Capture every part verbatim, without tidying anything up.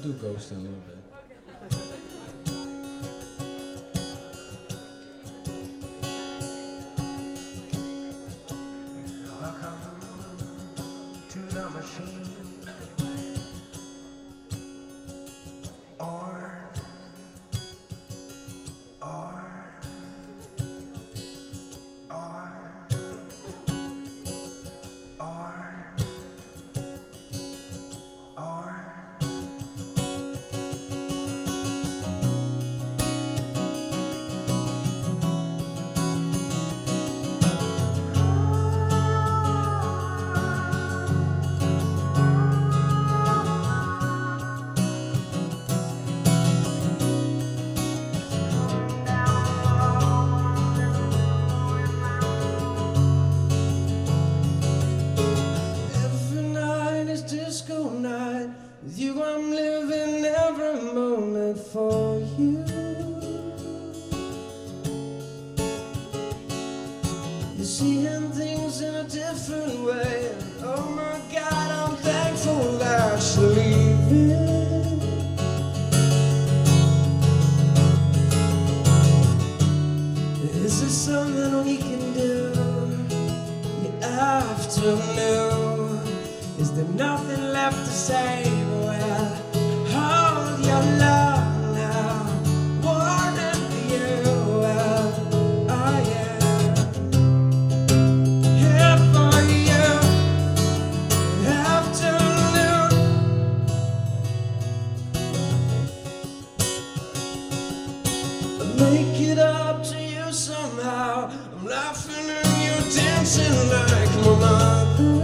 do Ghost in a little bit. To the machine, or, or, or, or, or. Every night is disco night. With you I'm living every moment for you. You're seeing things in a different way. Oh my God, I'm thankful that you're leaving. Is there something we can do? The afternoon. Is there nothing left to say? Well, hold your love now. Warning you. Well, I am here for you. Afternoon. I make it up to you somehow. I'm laughing and you dancing like my mother.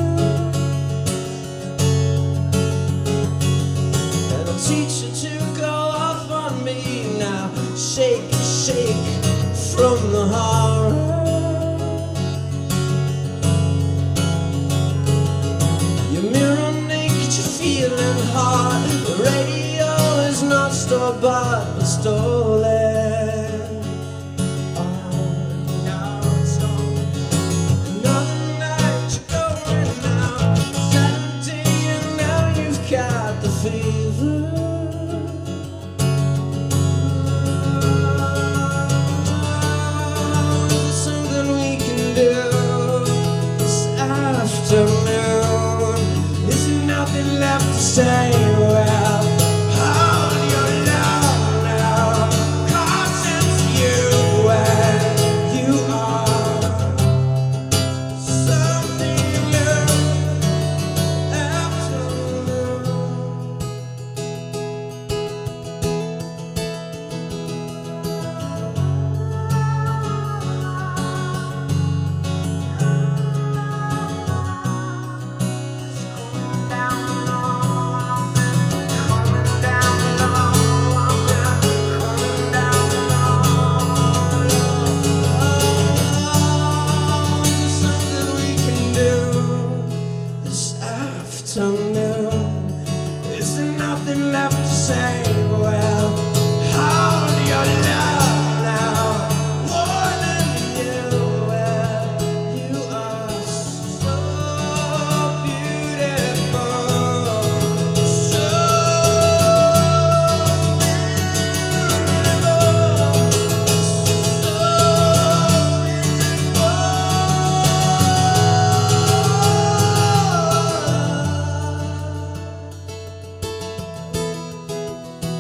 And I'll teach you to go off on me now. Shake, shake from the horror. Your mirror naked, you're feeling hot. The radio is not store-bought but stolen. Left to say, well, hold your love now, 'cause it's you and you are something new. Afternoon. Is there nothing left to say? Well, hold your love now. Warning you, well, you are so beautiful, so beautiful, so beautiful.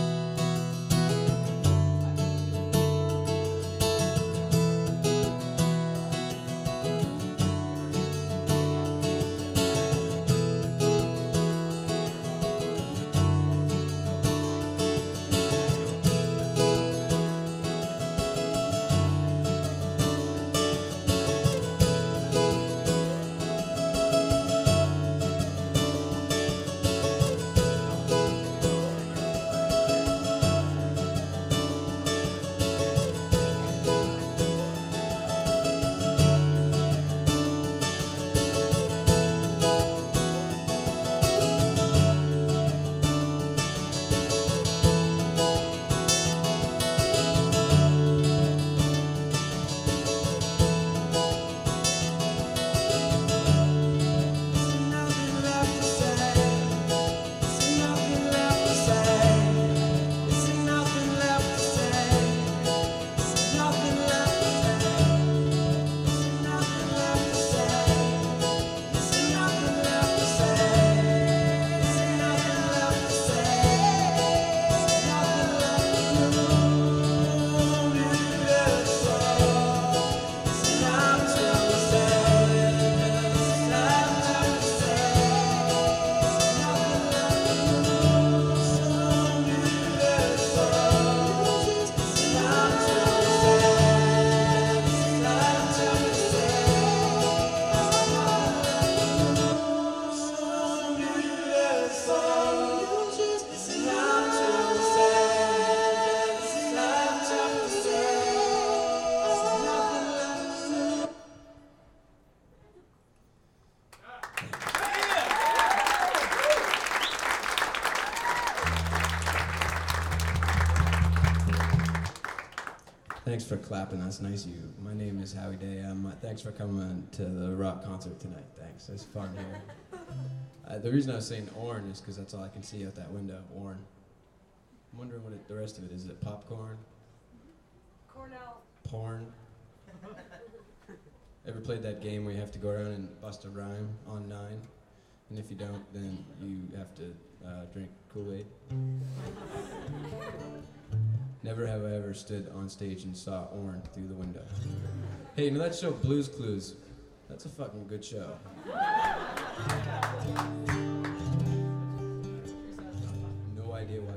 Thanks for clapping. That's nice of you. My name is Howie Day. Um, uh, thanks for coming to the rock concert tonight. Thanks. It's fun here. Uh, the reason I was saying Orn is because that's all I can see out that window. Orn. I'm wondering what it, the rest of it is. Is it popcorn? Cornell. Porn? Ever played that game where you have to go around and bust a rhyme on nine? And if you don't, then you have to uh, drink Kool-Aid? Never have I ever stood on stage and saw Orn through the window. Hey, you know that show Blue's Clues? That's a fucking good show. No idea why.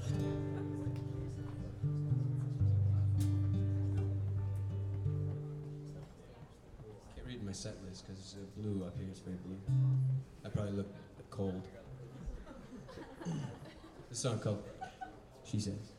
Can't read my set list because it's uh, blue up here. It's very blue. I probably look cold. This song called She Says.